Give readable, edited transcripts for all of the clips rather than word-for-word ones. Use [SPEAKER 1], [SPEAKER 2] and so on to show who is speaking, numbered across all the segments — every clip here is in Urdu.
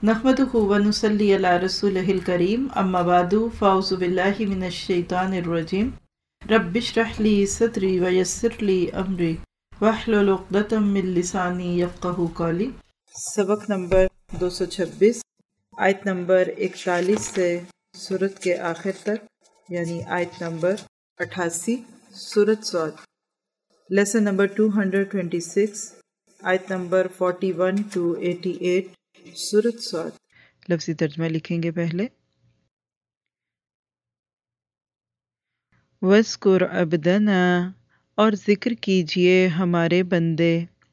[SPEAKER 1] نحمدہ ونصلی علی رسولہ الکریم اما بعد فاعوذ باللہ من الشیطان الرجیم رب اشرح لی صدری ویسر لی امری واحلل عقدۃ من لسانی یفقہوا قولی۔ سبق نمبر 226، آیت نمبر 41 سے سورت کے آخر تک، یعنی آیت نمبر 88، سورت صاد۔ لیسن نمبر 226، آیت نمبر 41 to 88، سورت صاد۔ لفظی ترجمہ لکھیں گے پہلے۔ وَاذْكُرْ عَبْدَنَا، اور ذکر کیجئے ہمارے بندے،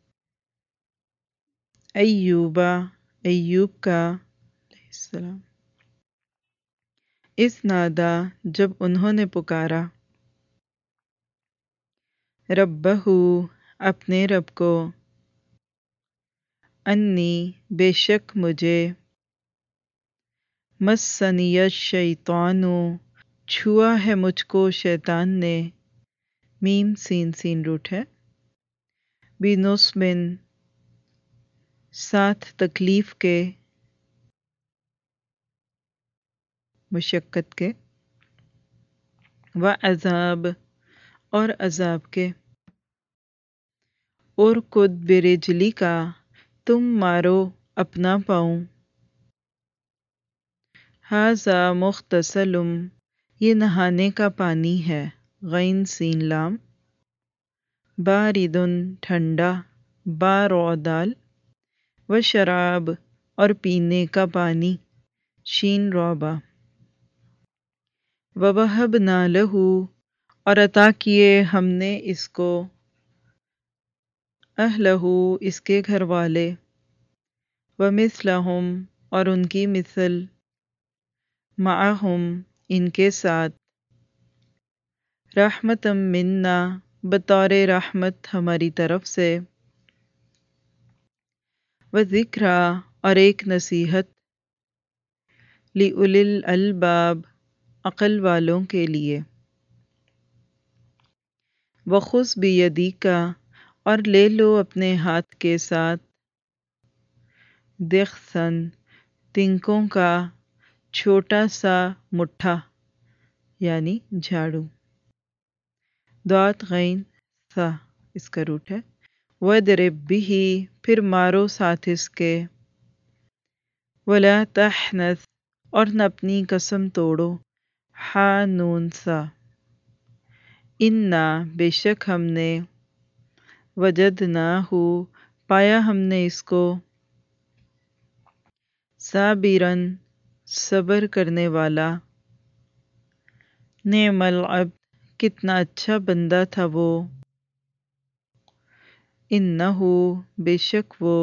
[SPEAKER 1] ایوب کا علیہ السلام، اذ نادا، جب انہوں نے پکارا، ربہ، اپنے رب کو، انی، بے شک مجھے، مسنی الشیطان، چھوا ہے مجھ کو شیطان نے، میم سین روٹ ہے، بنصب، ساتھ تکلیف کے، مشقت کے، وعذاب، اور عذاب کے، ارکض برجلک، تم مارو اپنا پاؤں، ھذا مغتسل، یہ نہانے کا پانی ہے، غین سین لام، بارد، ٹھنڈا، با دال، وشراب، اور پینے کا پانی، شین روبا، ووہبنا لہ، اور عطا کیے ہم نے اس کو، اہلہ، اس کے گھر والے، ومثلہم، اور ان کی مثل، معہم، ان کے ساتھ، رحمتا منا، بطور رحمت ہماری طرف سے، وذکریٰ، اور ایک نصیحت، لأولی الالباب، عقل والوں کے لیے، وخذ بیدیک، اور لے لو اپنے ہاتھ کے ساتھ، ضغثا، تنکوں کا چھوٹا سا مٹھا، یعنی جھاڑو، ضاد غین سا، اس کا روٹ ہے، وَاضْرِب بِہِ، پھر مارو ساتھ اس کے، وَلَا تَحْنَثْ، اور نہ اپنی قسم توڑو، حا نون سا، اِنَّا، بے شک ہم نے، وجدناہ، پایا ہم نے اس کو، صابراً، صبر کرنے والا، نعم العبد، کتنا اچھا بندہ تھا وہ، انہ، بے شک وہ،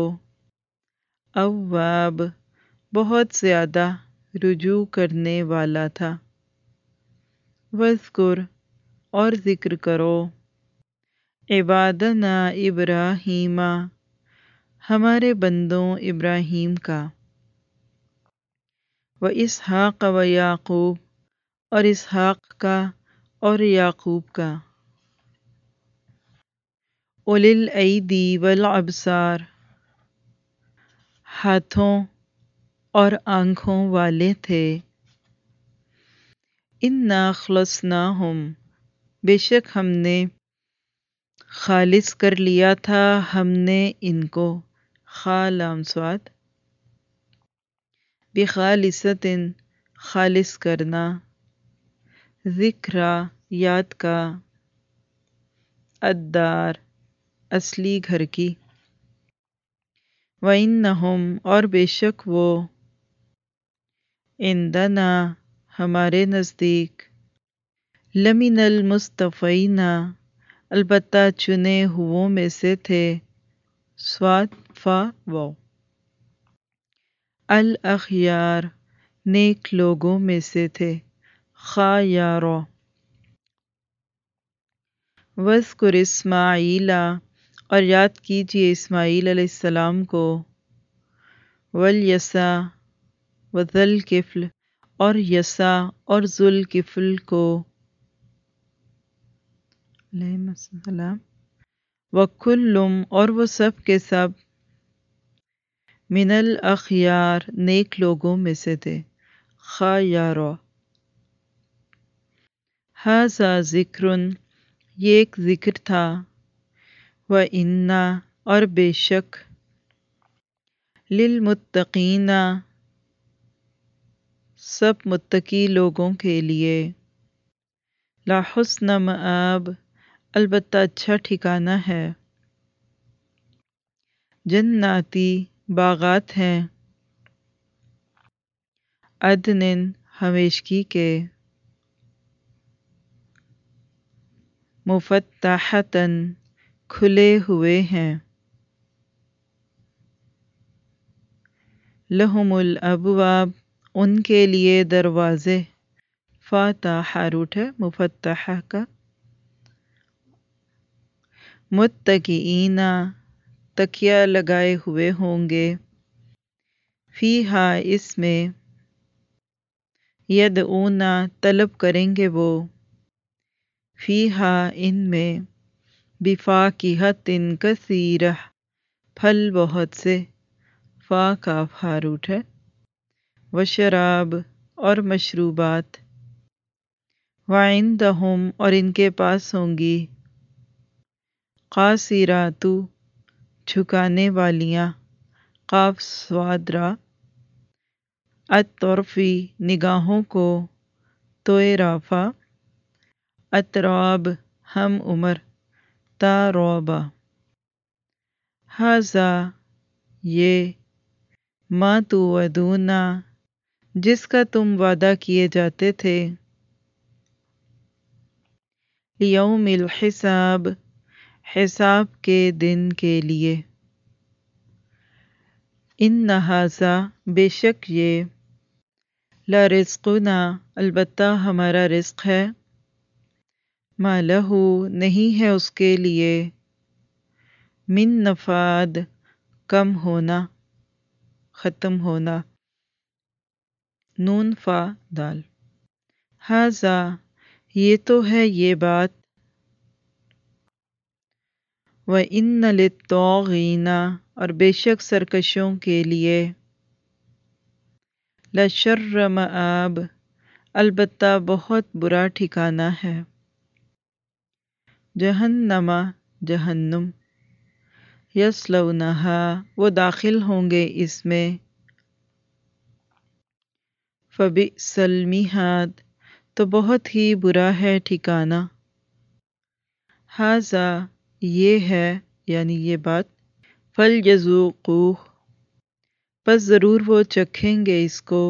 [SPEAKER 1] اواب، بہت زیادہ رجوع کرنے والا تھا، واذکر، اور ذکر کرو، عبادنا ابراہیم، ہمارے بندوں ابراہیم کا، واسحاق ویعقوب، اور اسحاق کا اور یعقوب کا، اولی الایدی والابصار، ہاتھوں اور آنکھوں والے تھے، انا اخلصناہم، بے شک ہم نے خالص کر لیا تھا ہم نے ان کو، خا لام صاد، بخالصۃ، خالص کرنا، ذکریٰ، یاد کا، الدار، اصلی گھر کی، وَإِنَّهُمْ، اور بے شک وہ، عندنا، ہمارے نزدیک، لمن المصطفین، البتہ چنے ہوئوں میں سے تھے، صاد فا واو، الاخیار، نیک لوگوں میں سے تھے، خا یا رو، واذکر اسماعیل، اور یاد کیجئے اسماعیل علیہ السلام کو، والیسع، وذی الکفل، اور یسع اور ذو الکفل کو، علیہم السلام، وکل، اور وہ سب کے سب، من الاخیار نیک لوگوں میں سے تھے، خیارا۔ ھذا ذکر یہ ایک ذکر تھا، وَإِنَّا اور بے شک، للمتقین سب متقی لوگوں کے لیے، لحسن مآب البتہ اچھا ٹھکانہ ہے، جناتی باغات ہیں، عدن ہمیشگی کے، مفتحۃً کھلے ہوئے ہیں، لہم الابواب ان کے لیے دروازے، فاتح روٹ ہے مفتحہ کا، متکئین تکیہ لگائے ہوئے ہوں گے، فیہا اس میں، یدعون طلب کریں گے وہ، فیہا ان میں، بفاکہۃ کثیرہ پھل بہت سے، فا کاف ہاروٹ ہے، وشراب اور مشروبات، وعندہم اور ان کے پاس ہوں گی، قاصرات جھکانے والیاں، قاف صاد را، الطرفی نگاہوں کو، توئے رافع، اتراب ہم عمر، تا روبا، ھذا یہ، ما توعدون جس کا تم وعدہ کیے جاتے تھے، لیوم الحساب حساب کے دن کے لیے، ان ھذا بے شک یہ، لرزقنا البتہ ہمارا رزق ہے، ما لہ نہیں ہے اس کے لیے، من نفاد کم ہونا، ختم ہونا، نون فا دال، ھذا یہ تو ہے یہ بات، وَإِنَّ لِلطَّاغِينَ اور بے شک سرکشوں کے لیے، لشر مآب البتہ بہت برا ٹھکانہ ہے، جہنم جہنم، یصلونہا وہ داخل ہوں گے اس میں، فبئس المہاد تو بہت ہی برا ہے ٹھکانہ، ھذا یہ ہے یعنی یہ بات، فلیذوقوہ پس ضرور وہ چکھیں گے اس کو،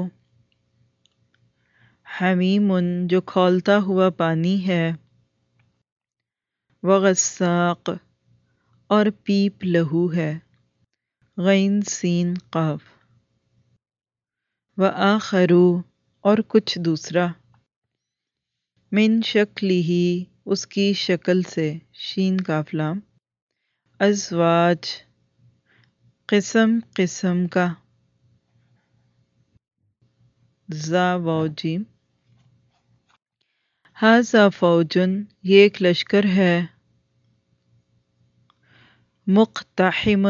[SPEAKER 1] حمیم جو کھولتا ہوا پانی ہے، وغساق اور پیپ لہو ہے، غین سین قاف، وآخر اور کچھ دوسرا، من شکلہ اس کی شکل سے، شین کاف لام، ازواج قسم قسم کا، ذا واو جیم، ھذا فوجن یہ ایک لشکر ہے، مقتحم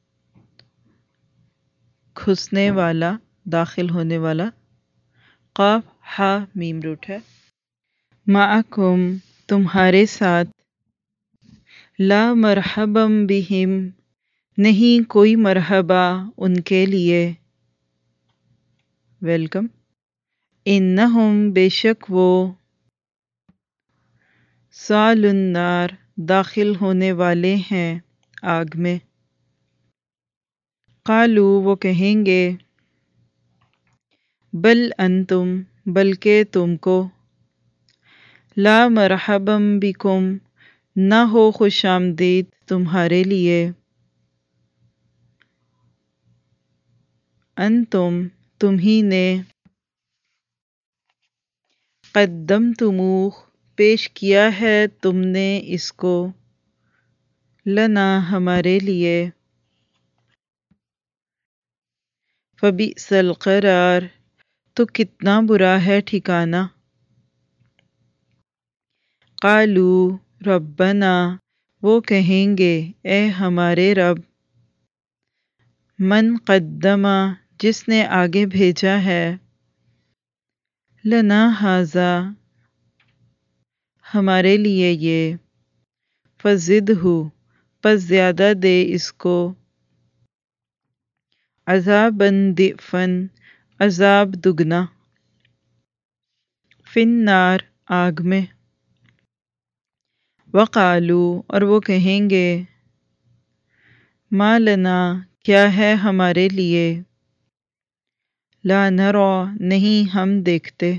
[SPEAKER 1] گھسنے والا داخل ہونے والا، قاف ہا میم روٹ ہے، معکم تمہارے ساتھ، لا مرحبا بہم نہیں کوئی مرحبا ان کے لیے، ویلکم، انہم بے شک وہ، صال النار داخل ہونے والے ہیں آگ میں، قالو وہ کہیں گے، بل انتم بلکہ تم کو، لا مرحبا بکم نہ ہو خوش آمدید تمہارے لیے، انتم تمہیں نے، قدمتموہ پیش کیا ہے تم نے اس کو، لنا ہمارے لیے، فبئس القرار تو کتنا برا ہے ٹھکانہ، قالو ربنا وہ کہیں گے اے ہمارے رب، من قدما جس نے آگے بھیجا ہے، لنا ھذا ہمارے لیے یہ، فزدہ پس زیادہ دے اس کو، عذاباً ضعفاً عذاب دگنا، فی النار آگ میں، وقالو اور وہ کہیں گے، ما لنا کیا ہے ہمارے لیے، لا نری نہیں ہم دیکھتے،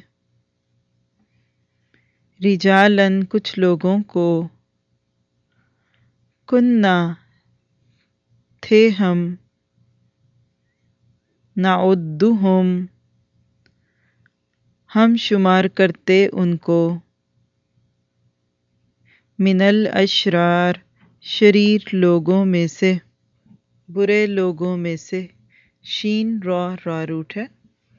[SPEAKER 1] رجالاً کچھ لوگوں کو، کننا تھے ہم، نعدہم ہم شمار کرتے ان کو، من الاشرار شریر لوگوں میں سے، برے لوگوں میں سے، شین را روٹ ہے،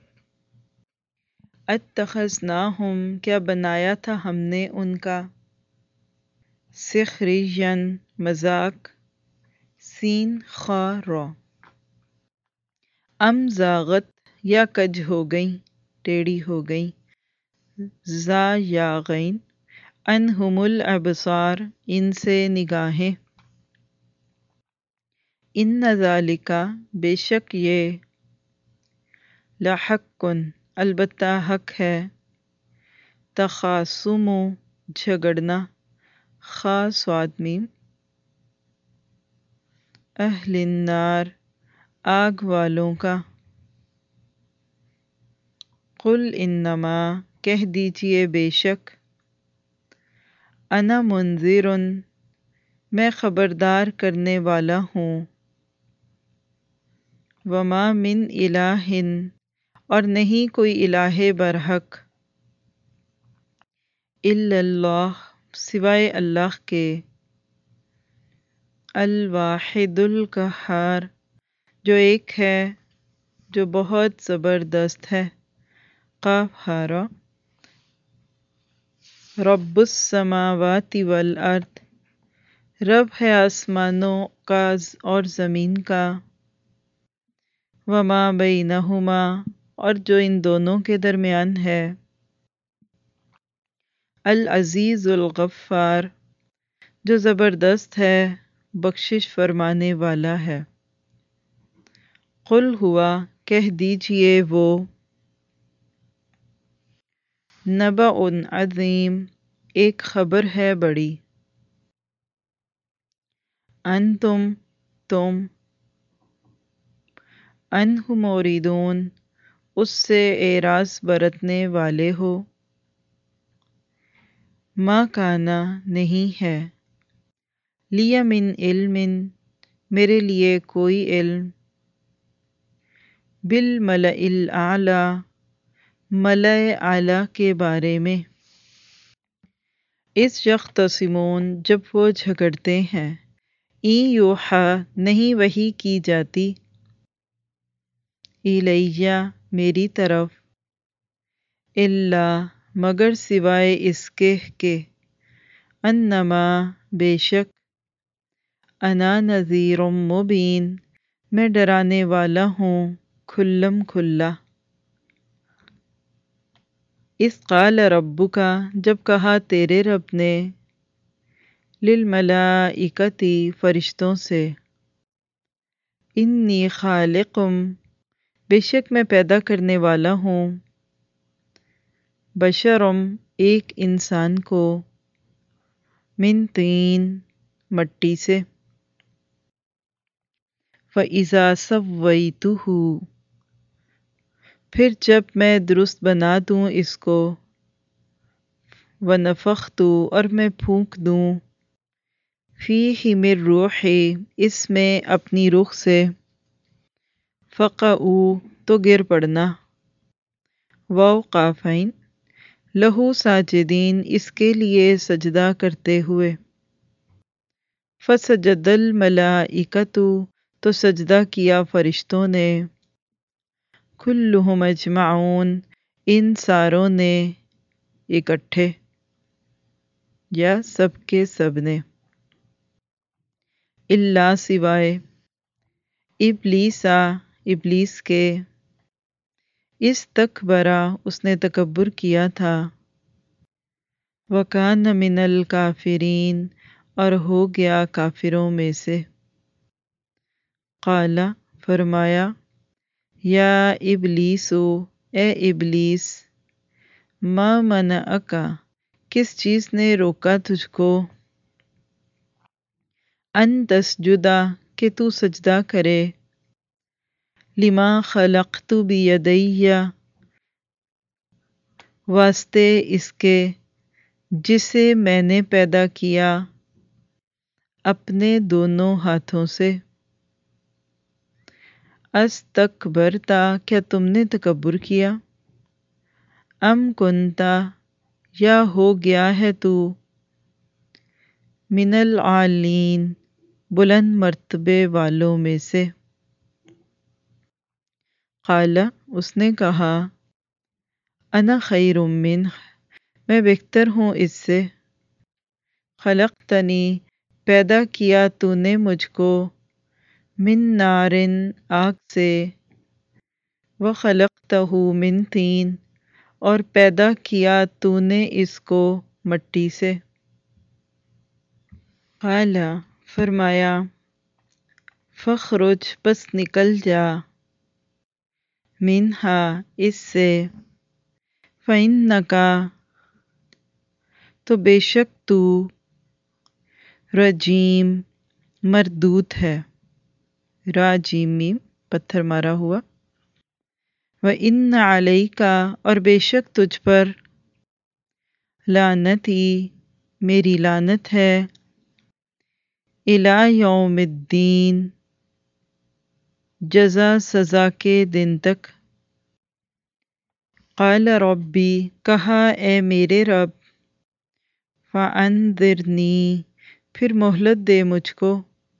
[SPEAKER 1] اتخذناہم کیا بنایا تھا ہم نے ان کا، سخریا مذاق، سین خا را، ام زاغت یا کج ہو گئیں ٹیڑھی ہو گئیں، زا یا غین، انہم الابصار ان سے نگاہیں، ان ذالک بے شک یہ، لحق البتہ حق ہے، تخاصم جھگڑنا، خاص میم، اہل النار آگ والوں کا، قل انما کہہ دیجئے بے شک، انا منذر میں خبردار کرنے والا ہوں، وما من الہ اور نہیں کوئی الہ برحق، الا اللہ سوائے اللہ کے، الواحد القہار جو ایک ہے جو بہت زبردست ہے، قاف ہارا، رب السماوات والارض رب ہے آسمانوں کا اور زمین کا، وما بینہما اور جو ان دونوں کے درمیان ہے، العزیز الغفار جو زبردست ہے بخشش فرمانے والا ہے، قل ہوا کہہ دیجئے وہ، نبأ عظیم ایک خبر ہے بڑی، انتم تم، عنہ موردون اس سے اعراض برتنے والے ہو، ما کانا نہیں ہے، لی من علم میرے لیے کوئی علم، بالملأ الاعلی ملأ اعلی کے بارے میں، اس یختصمون جب وہ جھگڑتے ہیں، این یوحا نہیں وحی کی جاتی، الیہ میری طرف، الا مگر سوائے اس کے کہ، انما بے شک، انا نذیر مبین میں ڈرانے والا ہوں کھلم کھلا، اذ قال ربک جب کہا تیرے رب نے، للملائکۃ فرشتوں سے، انی خالق بے شک میں پیدا کرنے والا ہوں، بشرم ایک انسان کو، من طین مٹی سے، فَإِذَا سَوَّيْتُهُ پھر جب میں درست بنا دوں اس کو، وَنَفَخْتُ اور میں پھونک دوں، فِيهِ مِن رُوحِي اس میں اپنی روح سے، فَقَعُوا تو گر پڑنا، واو قافین، لہو ساجدین اس کے لیے سجدہ کرتے ہوئے، فَسَجَدَ الْمَلَائِکَةُ تو سجدہ کیا فرشتوں نے، کلہم اجمعون ان ساروں نے، اکٹھے، یا سب کے سب نے، الا سوائے، ابلیسا ابلیس کے، استکبرا اس نے تکبر کیا تھا، وکان من الکافرین اور ہو گیا کافروں میں سے، قال فرمایا، یا ابلیسو اے ابلیس، ما منعکا کس چیز نے روکا تجھ کو، ان تسجدا کہ تو سجدہ کرے، لما خلقت بیدی واسطے اس کے جسے میں نے پیدا کیا اپنے دونوں ہاتھوں سے، استکبرتا کیا تم نے تکبر کیا، ام کنتا یا ہو گیا ہے تو، من العالین بلند مرتبے والوں میں سے، قال اس نے کہا، انا خیر منہ میں بہتر ہوں اس سے، خلقتنی پیدا کیا تو نے مجھ کو، من نار آگ سے، وخلقتہ من طین اور پیدا کیا تو نے اس کو مٹی سے، قال فرمایا، فاخرج پس نکل جا، منہا اس سے، فإنک تو بے شک تو، رجیم مردود ہے، را جیم میم پتھر مارا ہوا، وإن علیک اور بے شک تجھ پر، لعنتی میری لعنت ہے، الی یوم الدین جزا سزا کے دن تک، قال ربی کہا اے میرے رب، فانذرنی پھر مہلت دے مجھ کو،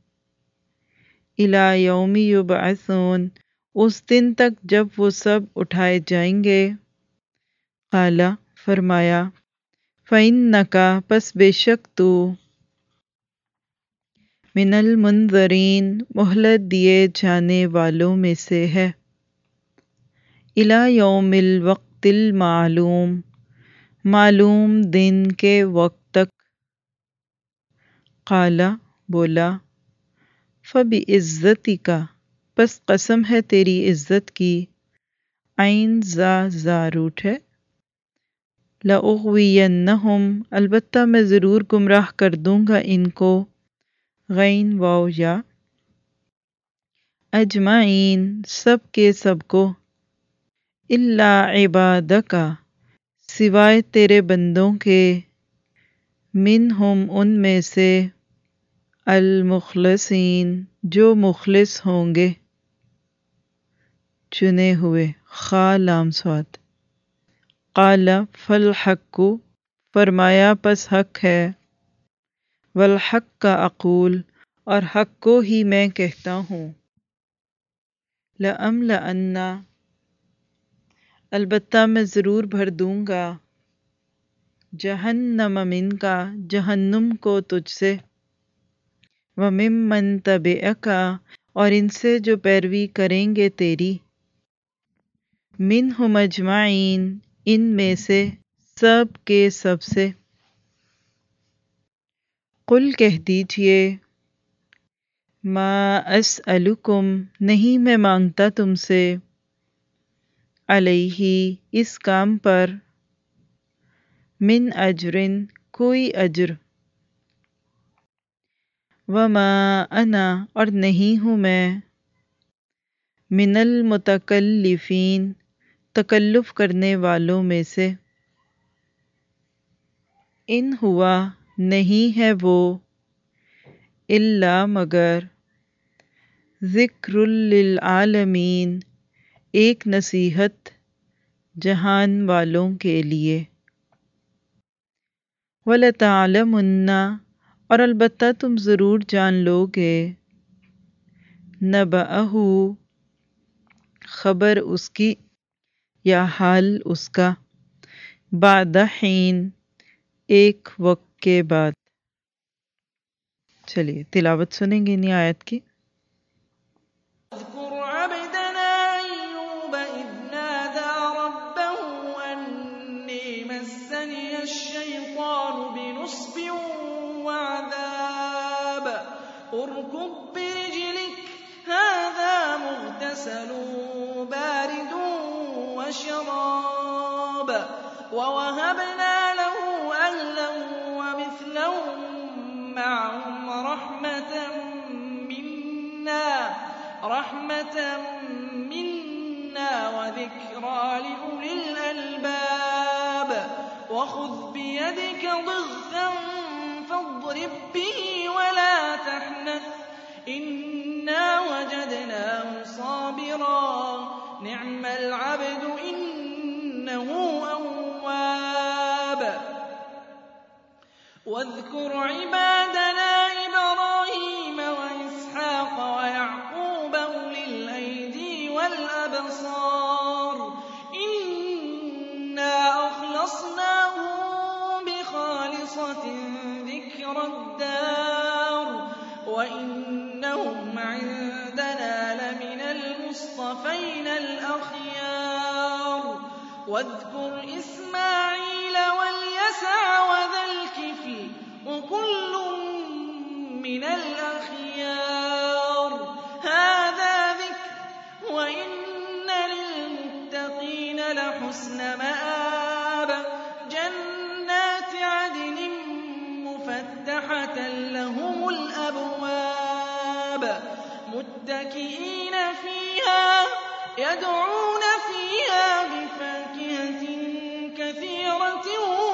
[SPEAKER 1] الی یوم یبعثون اس دن تک جب وہ سب اٹھائے جائیں گے، قال فرمایا، فإنک پس بے شک تو، من المنظرین مہلت دیے جانے والوں میں سے ہے، الی یوم الوقت المعلوم معلوم دن کے وقت تک، قال بولا، فبعزتک پس قسم ہے تیری عزت کی، عین زا روٹ ہے، لأغوینہم البتہ میں ضرور گمراہ کر دوں گا ان کو، غین واو یا، اجمعین سب کے سب کو، الا عبادک سوائے تیرے بندوں کے، منہم ان میں سے، المخلصین جو مخلص ہوں گے، چنے ہوئے، خا لام صاد، قال فالحق فرمایا پس حق ہے، والحق اقول اور حق کو ہی میں کہتا ہوں، لأملأن البتہ میں ضرور بھر دوں گا، جہنم منک جہنم کو تجھ سے، وممن تبعک اور ان سے جو پیروی کریں گے تیری، منہم اجمعین ان میں سے سب کے سب سے، قل کہہ دیجئے، ما اسألکم نہیں میں مانگتا تم سے، علیہ اس کام پر، من اجرن کوئی اجر، وما انا اور نہیں ہوں میں، من المتکلفین تکلف کرنے والوں میں سے، ان ہوا نہیں ہے وہ، الا مگر، ذکر للعالمین ایک نصیحت جہان والوں کے لیے، وَلَتَعْلَمُنَّ اور البتہ تم ضرور جان لو گے، نبأہ خبر اس کی یا حال اس کا، بعد حین ایک وقت کے بعد۔ چلیے تلاوت سنیں گے انہی آیت کی۔
[SPEAKER 2] اركض برجلك هذا مغتسل بارد وشراب ووهبنا له أهلا ومثلهم معهم رحمة منا وذكرى لأولي الألباب وخذ بيدك ضغثا فاضرب به ولا تحنث إنا وجدناه صابرا نعم العبد إنه أواب واذكر عبادنا إبراهيم وإسحاق ويعقوب أولي الأيدي والأبصار إنا أخلصناهم بخالصة ذكر الدار وإنهم عندنا لمن المصطفين الأخيار واذكر إسماعيل واليسع وذا الكفل وكل من الأخيار هذا ذكر وإن للمتقين لحسن مآب جنات عدن مفتحة لهم الأبواب متكئين فيها يدعون فيها بفاكهة كثيرة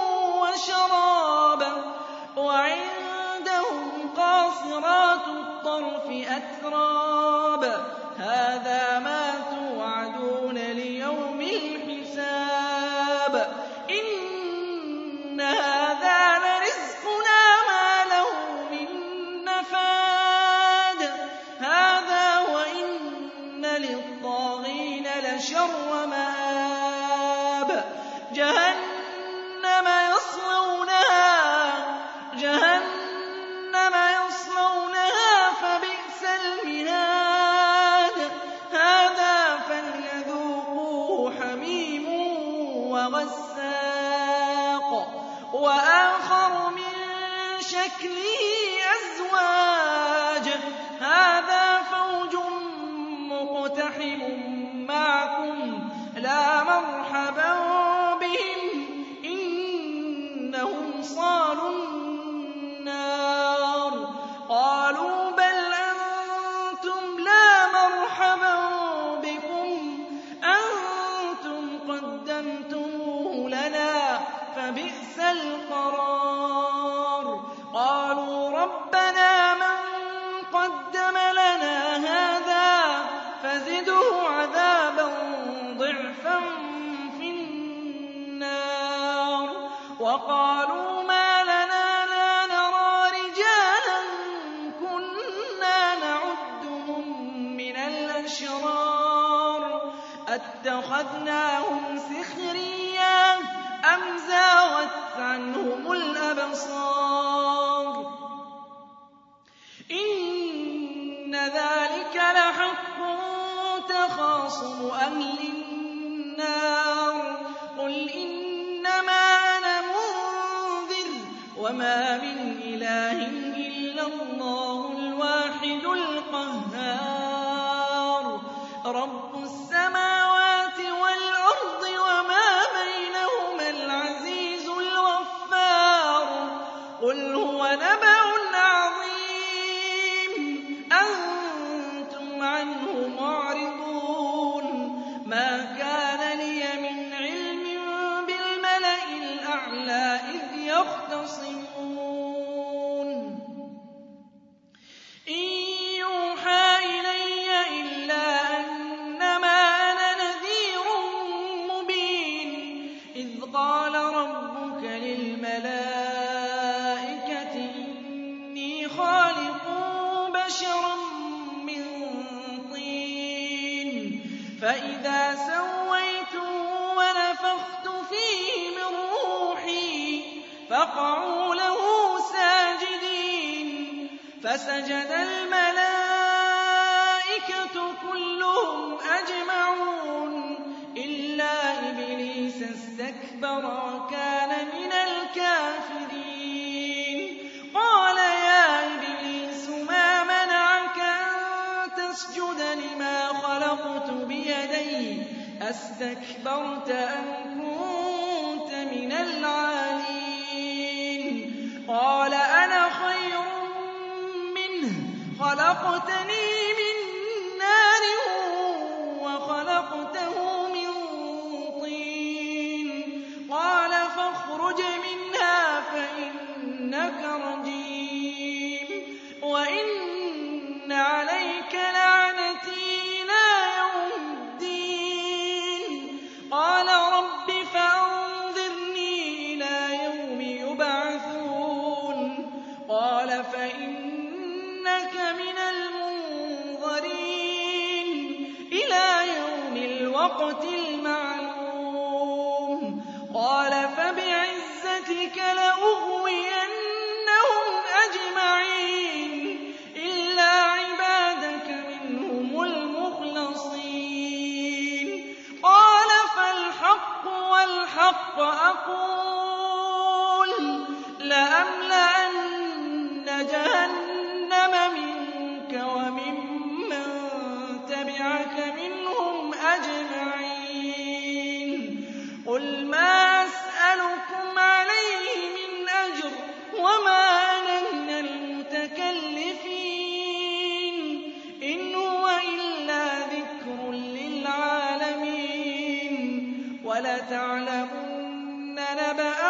[SPEAKER 2] وشراب وعندهم قاصرات الطرف أتراب هذا ما توعدون ليوم الحساب إن هذا لرزقنا ما له من نفاد هذا وإن للطاغين لشر مآب جهنم يصلونها فبئس المهاد هذا فليذوقوه حميم وغساق وآخر من شكله أزواج هذا فوج مقتحم معكم لا مرحبا بهم إنهم صالوا النار قالوا بل أنتم لا مرحبا بكم أنتم قدمتموه لنا فبئس القرار قالوا ربنا من قدم لنا هذا فزده عذابا ضعفا في النار وقالوا ما لنا لا نرى رجالا كنا نعدهم من الأشرار أتخذناهم سخريا أم زاغت عنهم الأبصار إن ذلك لحق تخاصم أهل النار قل إنما أنا منذر وما من إله إلا الله الواحد القهار رب السماوات والأرض وما بينهما العزيز الغفار قل هو نبأ عظيم أنتم عنه معرضون ما كان لي من علم بالملأ الأعلى إذ يختصمون إن يوحى إلي إلا أنما أنا نذير مبين إذ قال ربك للملائكة إني خالق بشرا من طين فإذا سويته ونفخت فيه من روحي فقعوا له ساجدين فسجد الملائكة كلهم أجمعون إلا إبليس استكبر وكان من الكافرين قال يا إبليس ما منعك أَسْتَكْبَرْتَ أَمْ كُنتَ مِنَ الْعَالِينَ قَالَ أَنَا خَيْرٌ مِّنْهُ خَلَقْتَنِي مِن نَّارٍ وَخَلَقْتَهُ مِن طِينٍ قَالَ فَاخْرُجْ مِنْهَا فَإِنَّكَ رَجِيمٌ وَإِنَّ عَلَيْكَ لَعْنَتِي إِلَىٰ يَوْمِ الدِّينِ قَالَ رَبِّ فَأَنظِرْنِي إِلَىٰ يَوْمِ يُبْعَثُونَ قَالَ فَإِنَّكَ مِنَ الْمُنظَرِينَ إِلَىٰ يَوْمِ الْوَقْتِ الْمَعْلُومِ قَالَ فَبِعِزَّتِكَ لَأُغْوِيَنَّهُمْ أَجْمَعِينَ إِلَّا عِبَادَكَ مِنْهُمُ الْمُخْلَصِينَ قَالَ فَالْحَقُّ وَالْحَقَّ أَقُولُ لَأَمْلَأَنَّ جَهَنَّمَ مِنكَ وَمِمَّن تَبِعَكَ مِنْهُمْ أَجْمَعِينَ قُلْ مَا أَسْأَلُكُمْ عَلَيْهِ مِنْ أَجْرٍ وَمَا أَنَا مِنَ الْمُتَكَلِّفِينَ إِنْ هُوَ إِلَّا ذِكْرٌ لِّلْعَالَمِينَ وَلَتَعْلَمُنَّ نَبَأَهُ